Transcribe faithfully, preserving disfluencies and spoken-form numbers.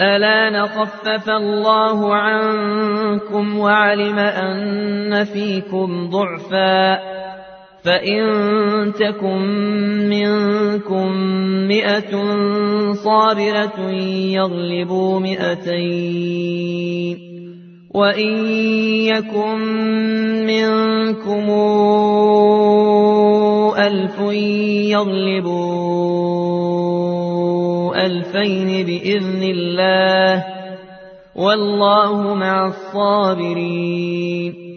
الآن خفف الله عنكم وعلم أن فيكم ضعفا فإن تكن منكم مئة صابرة يغلبوا مئتين وإن يكن منكم ألف يغلبوا ألفين بإذن الله والله مع الصابرين